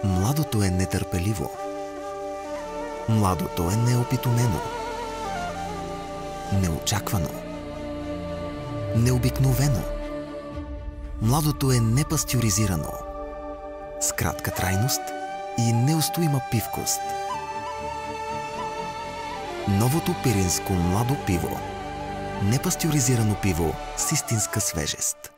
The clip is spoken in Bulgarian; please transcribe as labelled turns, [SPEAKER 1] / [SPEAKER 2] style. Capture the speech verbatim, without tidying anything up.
[SPEAKER 1] Младото е нетърпеливо. Младото е неопитомено. Неочаквано. Необикновено. Младото е непастюризирано. С кратка трайност и неустоима пивкост. Новото пиринско младо пиво. Непастюризирано пиво с истинска свежест.